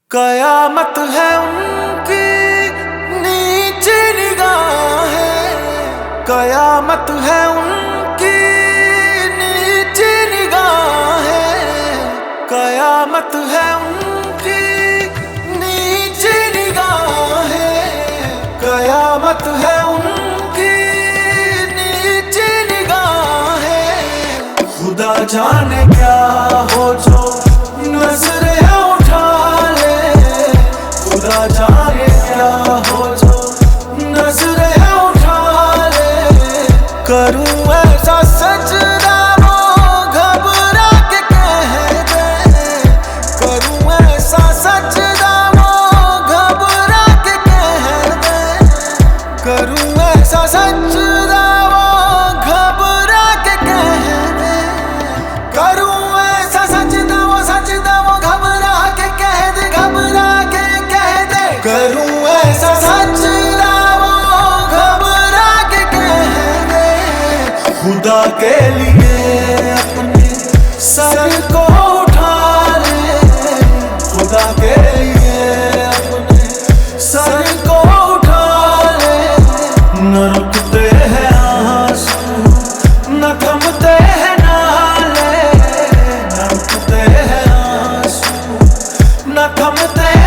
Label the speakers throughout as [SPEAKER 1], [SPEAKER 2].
[SPEAKER 1] कयामत है उनकी नीची निगाहें, कयामत है उनकी नीची निगाहें, कयामत है उनकी नीची निगाहें, कयामत है उनकी नीची निगाहें। खुदा जाने क्या हो जो नजरें खुदा जाने क्या हो जो नजरें उठा ले। करूं ऐसा सजदा वो घबरा के कह दे, करूं ऐसा सजदा वो घबरा के कह दे, करूं ऐसा सजदा वो घबरा के कह दे, करूं ऐसा सजदा वो घबरा के कह दे, घबरा के करूं ऐसा सजदा वो घबरा के कह दे। खुदा के लिए अपने सर को उठा ले, खुदा के लिए अपने सर को उठा ले। न रुकते हैं आंसू न थमते हैं नाले, न रुकते हैं आंसू न थमते हैं।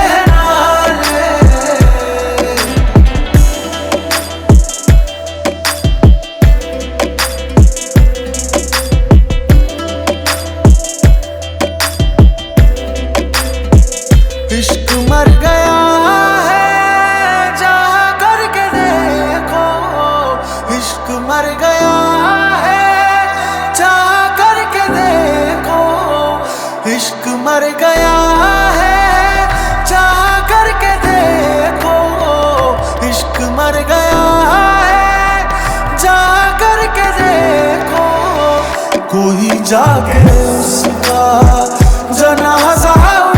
[SPEAKER 1] इश्क मर गया है जा करके देखो, इश्क मर गया है जा करके देखो, इश्क मर गया है जा करके देखो, इश्क मर गया है जा करके देखो। कोई जाके उसका जनाजा